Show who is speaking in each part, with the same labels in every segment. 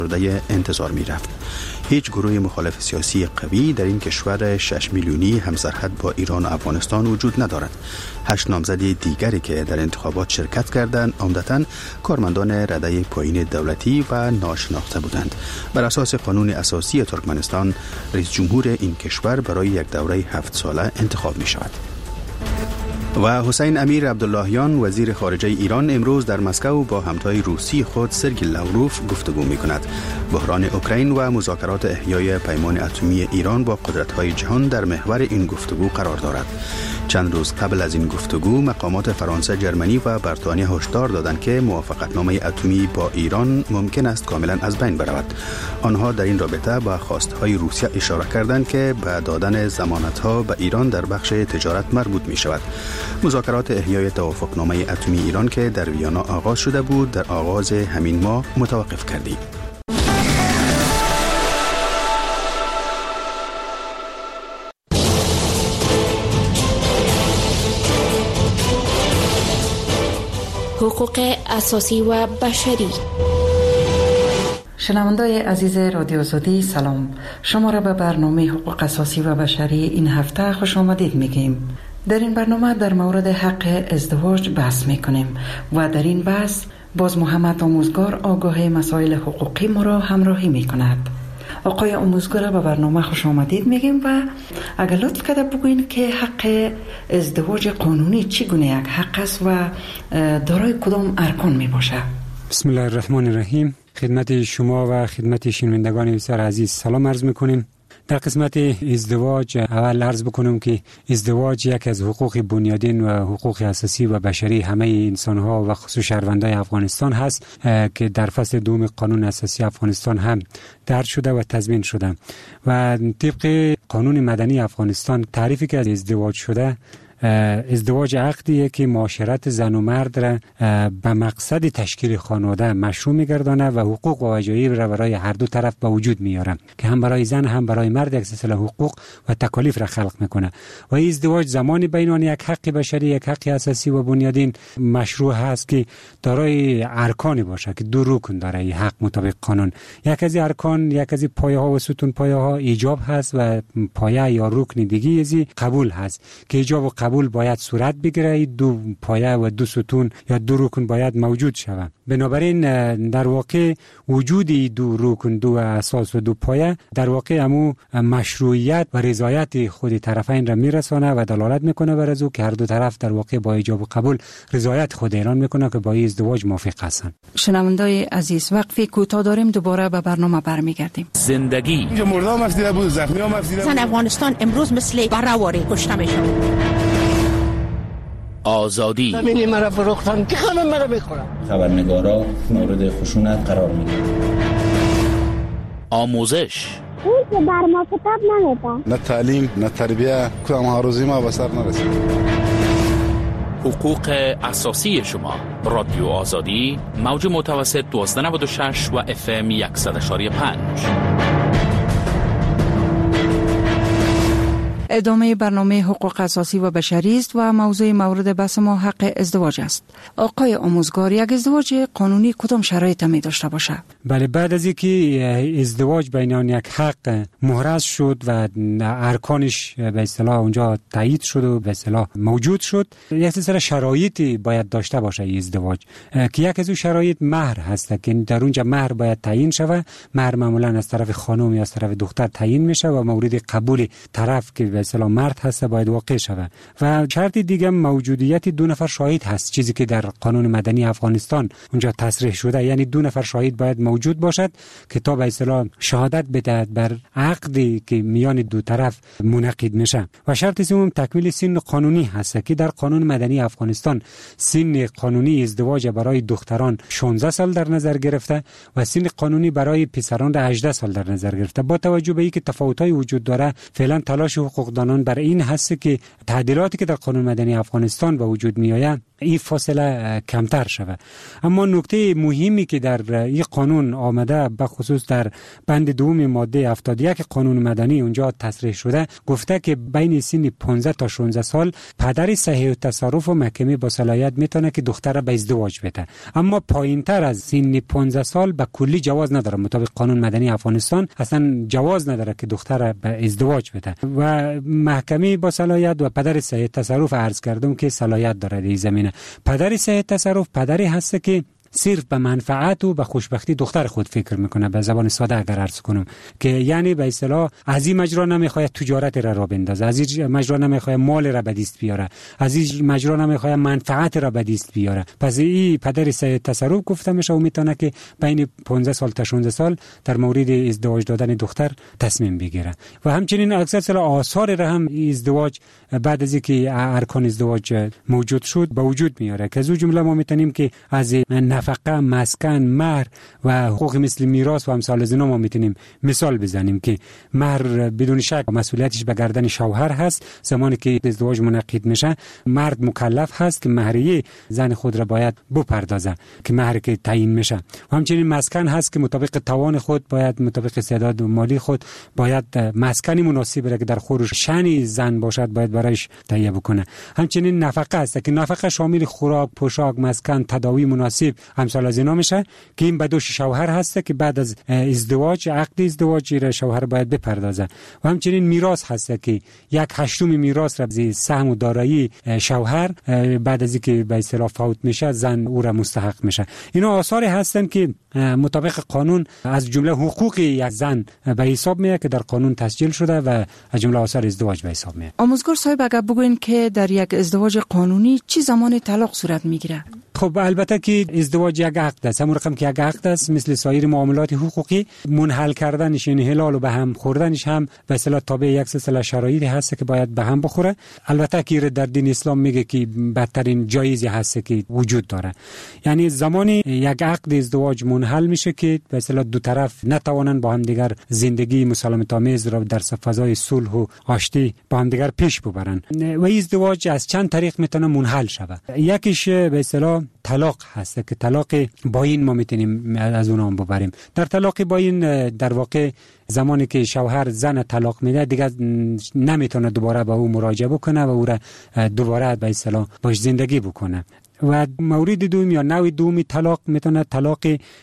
Speaker 1: انتظار می رفت. هیچ گروه مخالف سیاسی قوی در این کشور 6 میلیونی همسرحد با ایران و افغانستان وجود ندارد. 8 نامزد دیگری که در انتخابات شرکت کردند عمدتاً کارمندان رده پایین دولتی و ناشناخته بودند. بر اساس قانون اساسی ترکمنستان رئیس جمهور این کشور برای یک دوره 7 ساله انتخاب می شود. و حسین امیر عبداللهیان وزیر خارجه ایران امروز در مسکو با همتای روسی خود سرگئی لاوروف گفتگو می کند. بحران اوکراین و مذاکرات احیای پیمان اتمی ایران با قدرت‌های جهان در محور این گفتگو قرار دارد. چند روز قبل از این گفتگو مقامات فرانسه، جرمنی و بریتانیا هشدار دادند که موافقتنامه اتمی با ایران ممکن است کاملا از بین برود. آنها در این رابطه با خواست‌های روسیه اشاره کردند که به دادن ضمانت‌ها به ایران در بخش تجارت مربوط می شود. مذاکرات احیای توافقنامه اتمی ایران که در ویانا آغاز شده بود در آغاز همین ماه متوقف کردید.
Speaker 2: حقوق اساسی و بشری.
Speaker 3: شنوندای عزیز رادیو آزادی سلام، شما را به برنامه حقوق اساسی و بشری این هفته خوش آمدید میگیم. در این برنامه در مورد حق ازدواج بحث میکنیم و در این بحث باز محمد آموزگار آگاه مسائل حقوقی ما را همراهی میکند. آقای آموزگار به برنامه خوش آمدید میگیم و اگر لطف کرده بگوین که حق ازدواج قانونی چگونه یک حق است و دارای کدام ارکان میباشه؟
Speaker 4: بسم الله الرحمن الرحیم. خدمت شما و خدمت شنوندگان بسیار عزیز سلام عرض میکنیم. در قسمت ازدواج اول عرض بکنم که ازدواج یک از حقوق بنیادین و حقوق اساسی و بشری همه انسان‌ها و خصوص شهروندان افغانستان هست که در فصل دوم قانون اساسی افغانستان هم درج شده و تضمین شده و طبق قانون مدنی افغانستان تعریفی که از ازدواج شده، ازدواج عقدیه که معاشرت زن و مرد را به مقصد تشکیل خانواده مشروع می‌گردانه و حقوق و وجایب را برای هر دو طرف به وجود میاره که هم برای زن هم برای مرد یک سلسله حقوق و تکالیف را خلق میکنه و این ازدواج زمانی بین یک حق بشری، یک حق اساسی و بنیادین مشروع هست که دارای ارکانی باشه که دو رکن داره این حق مطابق قانون. یک از ارکان، یک از پایه‌ها و ستون پایه‌ها ایجاب هست و پایه یا رکن دیگه از قبول هست که ایجاب و قبول باید صورت بگیره. دو پایه و دو ستون یا دو رکن باید موجود شود. بنابراین در واقع وجود دو رکن، دو اساس و دو پایه در واقع همو مشروعیت و رضایت خود طرفین را میرسانه و دلالت میکنه بر از او که هر دو طرف در واقع با ایجاب و قبول رضایت خود اعلان میکنه که با این ازدواج موافق هستند.
Speaker 3: شنوندای عزیز وقفه کوتاه داریم، دوباره به برنامه برمیگردیم.
Speaker 5: زندگی
Speaker 6: اینجا مردم افسیده بود، زخمی هم افسیده بود.
Speaker 7: زن افغانستان امروز مثل برآوری کشته میشه.
Speaker 5: آزادی.
Speaker 8: زمینی مرا فروختن که خانم مرا میخورم.
Speaker 9: خبرنگارا مورد خشونت قرار میگیرن.
Speaker 5: آموزش.
Speaker 10: اون که بر ما کتاب نمیده.
Speaker 6: نه تعلیم، نه تربیه، کدام هاروزی ما به سر نرسید.
Speaker 5: حقوق اساسی شما. رادیو آزادی، موج متوسط 1296 و FM 100.5.
Speaker 3: ادامه برنامه حقوق اساسی و بشری است و موضوع مورد بحث ما حق ازدواج است. آقای آموزگار، یک ازدواج قانونی کدام شرایط می داشته باشه؟
Speaker 4: بله، بعد از اینکه ازدواج بین یک حق محرز شد و ارکانش به اصطلاح اونجا تایید شد و به اصطلاح موجود شد، یک سلسله شرایطی باید داشته باشه این ازدواج که یک از اون شرایط مهر هست که در اونجا مهر باید تعیین شود. مهر معمولا از طرف خانم یا از طرف دختر تعیین میشه و مورد قبول طرف که به اصطلاح مرد هست باید واقع شود. و شرط دیگه موجودیت دو نفر شاهد هست، چیزی که در قانون مدنی افغانستان اونجا تصریح شده، یعنی دو نفر شاهد باید موجود باشد که تا به اصطلاح شهادت بدهد بر عقدی که میان دو طرف منعقد میشه. و شرط سوم تکمیل سن قانونی هست که در قانون مدنی افغانستان سن قانونی ازدواج برای دختران 16 سال در نظر گرفته و سن قانونی برای پسران 18 سال در نظر گرفته. با توجه به اینکه تفاوت‌های وجود داره، فعلا تلاش حقوق حقوقدانان بر این هست که تعدیلاتی که در قانون مدنی افغانستان به وجود می آید این فاصله کمتر شود. اما نکته مهمی که در این قانون آمده به خصوص در بند دوم ماده 71 قانون مدنی اونجا تصریح شده، گفته که بین سن 15 تا 16 سال پدر صحیح التصرف و محکمه با صلاحیت میتونه که دختر را به ازدواج بده. اما پایینتر از سن 15 سال به کلی جواز نداره. مطابق قانون مدنی افغانستان اصلا جواز نداره که دختر را به ازدواج بده و محکمه با صلاحیت و پدر صحیح التصرف عرض کردم که صلاحیت داره در زمینه. پدر صحیح التصرف پدری هست که صرف به منفعت و به خوشبختی دختر خود فکر میکنه. به زبان ساده اگر عرض کنم که یعنی به اصطلاح از این مجرا نمیخواد تجارت را بندازه، از این مجرا نمیخواد مال را به دست بیاره، از این مجرا نمیخواد منفعت را به دست بیاره. پس این پدر صحیح التصرف گفته میشه و میتونه که بین 15 سال تا 16 سال در مورد ازدواج دادن دختر تصمیم بگیره. و همچنین اکثر آثار را هم ازدواج بعد از اینکه ارکان ازدواج موجود شد به وجود میاره که از اون جمله ما میتونیم که از نفقه، مسکن، مهر و حقوق مثل میراث و امثال از اینا ما میتونیم مثال بزنیم که مهر بدون شک مسئولیتش به گردن شوهر هست. زمانی که ازدواج منعقد میشه مرد مکلف هست که مهریه زن خود را باید بپردازه که مهر که تعیین میشه. و همچنین مسکن هست که مطابق توان خود باید مطابق استعداد مالی خود باید مسکنی مناسب را که در خورش شأن زن باشد باید برایش تهیه بکنه. همچنین نفقه هست که نفقه شامل خوراک، پوشاک، مسکن، تداوی مناسب امثال از اینا میشه که این به دوش شوهر هست که بعد از ازدواج عقد ازدواج را شوهر باید بپردازه. و همچنین میراث هست که 1/8 میراث را از سهم و دارایی شوهر بعد از اینکه به اصطلاح فوت میشه زن او را مستحق میشه. اینا آثاری هستن که مطابق قانون از جمله حقوق یک زن به حساب میاد که در قانون تسجیل شده و از جمله آثار ازدواج به حساب میاد.
Speaker 3: آموزگار صاحب اگر بگوین که در یک ازدواج قانونی چه زمان طلاق صورت میگیره؟
Speaker 4: خب البته که ازدواج یک عقد است، همون رقم که یک عقد است مثل سایر معاملات حقوقی منحل کردنش یعنی حلال و به هم خوردنش هم به اصطلاح تابع یک سلسله شرایطی هست که باید به هم بخوره. البته که در دین اسلام میگه که بدترین جایزی هست که وجود داره، یعنی زمانی یک عقد ازدواج منحل میشه که به اصطلاح دو طرف نتوانن با هم دیگر زندگی مسالمت آمیز را در فضای صلح و آشتی با هم دیگر پیش ببرن. و ازدواج از چند طریق میتونه منحل شود. یکیش به اصطلاح طلاق هست که طلاق باین ما میتونیم از اون هم ببریم. در طلاق باین در واقع زمانی که شوهر زن طلاق میده دیگه نمیتونه دوباره به او مراجعه بکنه و او را دوباره به اصطلاح باش زندگی بکنه. و مورد دوم یا نوع دومی طلاق میتونه طلاق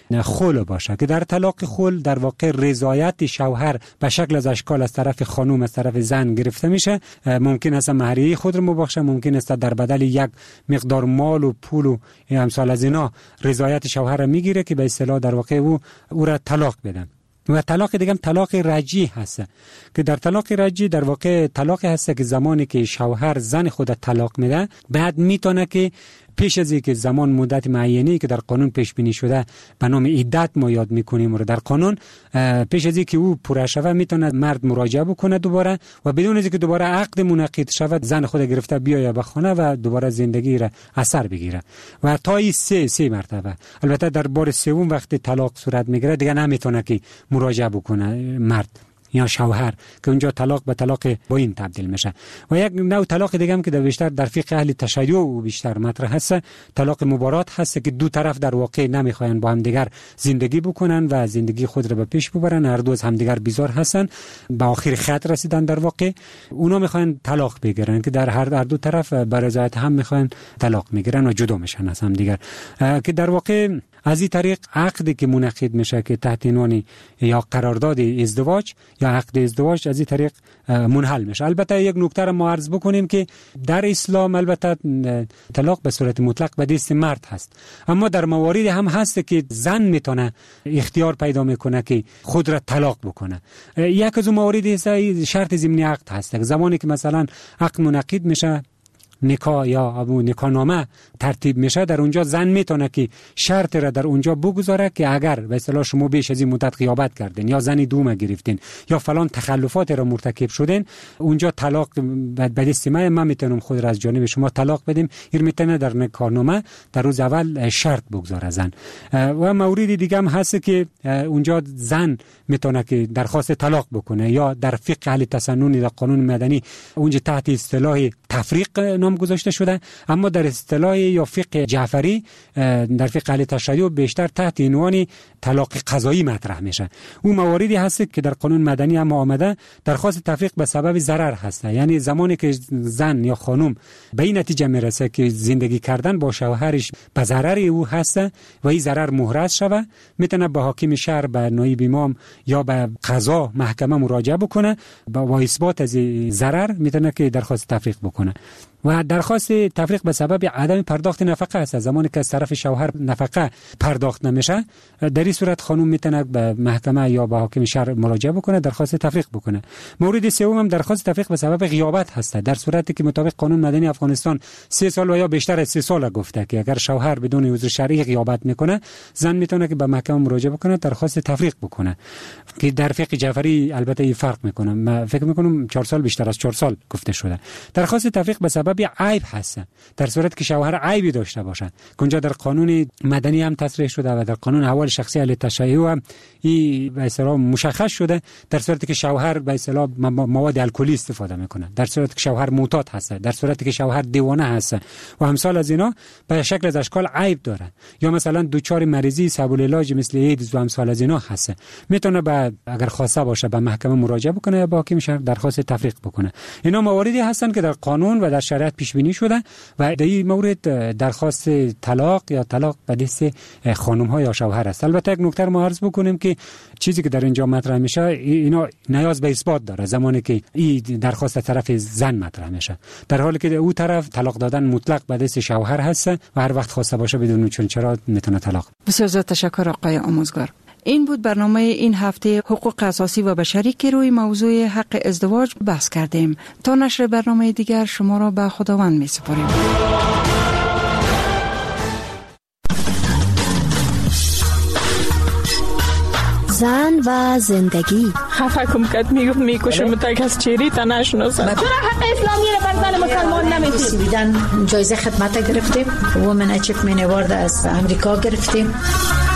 Speaker 4: خلع باشه که در طلاق خلع در واقع رضایت شوهر به شکل از اشکال از طرف خانم از طرف زن گرفته میشه. ممکن است مهریه خود رو مبخشه، ممکن است در بدل یک مقدار مال و پول و امثال از اینا رضایت شوهر را میگیره که به اصطلاح در واقع او را طلاق بده. و طلاق دیگه هم طلاق رجعی هست که در طلاق رجعی در واقع طلاق هست که زمانی که شوهر زن خود طلاق میده بعد میتونه که پیش از اینکه زمان مدت معینی که در قانون پیش بینی شده به نام عدت ما یاد میکنیم و در قانون پیش از اینکه او پوره شود میتونه مرد مراجعه بکنه دوباره و بدون از اینکه دوباره عقد منعقد شود زن خود گرفته بیاید به خانه و دوباره زندگی را اثر بگیره و تا این سه مرتبه. البته در بار سوم وقتی طلاق صورت میگیره دیگه نمیتونه که مراجعه بکنه مرد یا شوهر که اونجا طلاق به طلاق باین تبدیل میشه. و یک نوع طلاق دیگه هم که در بیشتر در فقه اهل تشیع بیشتر مطرح هست طلاق مبارات هست که دو طرف در واقع نمیخواین با هم دیگر زندگی بکنن و زندگی خود را به پیش ببرن، هر دو از هم دیگر بیزار هستن، به آخر خط رسیدن در واقع اونا میخواین طلاق بگیرن که در هر دو طرف به رضایت هم میخواین طلاق میگیرن و جدا میشن از هم دیگر که در واقع از این طریق عقدی که منعقد میشه که تحت عنوان یا قرارداد ازدواج یا عقد ازدواج از این طریق منحل میشه. البته یک نکته را ما عرض بکنیم که در اسلام البته طلاق به صورت مطلق به دست مرد هست، اما در موارد هم هست که زن میتونه اختیار پیدا میکنه که خود را طلاق بکنه. یک از اون موارد شرط ضمنی عقد هست. زمانی که مثلا عقد منعقد میشه نکاح یا نکاحنامه ترتیب میشه، در اونجا زن میتونه که شرط را در اونجا بگذاره که اگر به اصطلاح شما بیش از این مدت غیابت کردین یا زنی دوم گرفتین یا فلان تخلفات را مرتکب شدین، اونجا طلاق به دست من میتونم خود را از جانب شما طلاق بدیم. این میتونه در نکاحنامه در روز اول شرط بگذاره زن. و مورد دیگه هم هست که اونجا زن میتونه که درخواست طلاق بکنه، یا در فقه اهل تسنن در قانون مدنی اونجا تحت اصطلاح تفریق نام گذاشته شده، اما در اصطلاح یا فقه جعفری در فقه اهل تشیع بیشتر تحت عنوان طلاق قضایی مطرح میشه. اون مواردی هست که در قانون مدنی هم آمده درخواست تفریق به سبب ضرر هست، یعنی زمانی که زن یا خانم به این نتیجه میرسه که زندگی کردن با شوهرش به ضرر او هست و این ضرر محرز شوه، میتونه به حاکم شهر، به نایب امام یا به قضا محکمه مراجعه بکنه با اثبات از ضرر میتونه که درخواست تفریق بکنه. و درخواست تفریق به سبب عدم پرداخت نفقه است. زمانی که از طرف شوهر نفقه پرداخت نمیشه، در این صورت خانم میتونه به محکمه یا به حاکم شهر مراجعه بکنه، درخواست تفریق بکنه. مورد سوم هم درخواست تفریق به سبب غیابت هست، در صورتی که مطابق قانون مدنی افغانستان 3 سال و یا بیشتر از 3 سال گفته که اگر شوهر بدون عذر شرعی غیابت میکنه، زن میتونه که به محکمه مراجعه بکنه، درخواست تفریق بکنه، که در فقه جعفری البته این فرق میکنه. من فکر میکنم 4 سال بیشتر از 4 سال گفته شده. درخواست تفریق به سبب عیب هست، در صورتی که شوهر عیبی داشته باشه، که اونجا در قانون مدنی هم تصریح شده و در قانون احوال شخصی اهل تشیع هم این به اصطلاح مشخص شده. در صورتی که شوهر به اصطلاح مواد الکلی استفاده میکنه، در صورتی که شوهر معتاد هست، در صورتی که شوهر دیوانه هست و امثال از اینا، به شکل از اشکال عیب داره، یا مثلا دچار مریضی صعب العلاج مثل ایدز و امثال از اینا هست، میتونه اگر خواسته باشه به محکمه مراجعه بکنه یا با حاکم شهر درخواست تفریق بکنه. اینا مواردی هستن که در قانون و در شریعت پیش بینی شده و در این مورد درخواست طلاق یا طلاق به دست خانم ها یا شوهر است. البته یک نکته ما عرض بکنیم که چیزی که در اینجا مطرح میشه اینا نیاز به اثبات داره زمانی که این درخواست طرف زن مطرح میشه، در حالی که او طرف طلاق دادن مطلق به دست شوهر هست و هر وقت خواسته باشه بدون چرا میتونه طلاق.
Speaker 3: بسیار زیاد تشکر آقای آموزگار. این بود برنامه این هفته حقوق اساسی و بشری که روی موضوع حق ازدواج بحث کردیم. تا نشر برنامه دیگر شما را به خداوند می سپاریم.
Speaker 2: زن و زندگی.
Speaker 11: خفه کم کد میکشم تک از چیری تا نشناسم.
Speaker 7: چرا حق اسلامی را بر زن مسلمان نمیدید؟
Speaker 12: بیدن جایزه خدمت گرفتیم، وومن اچیومنت اوارد از امریکا گرفتیم.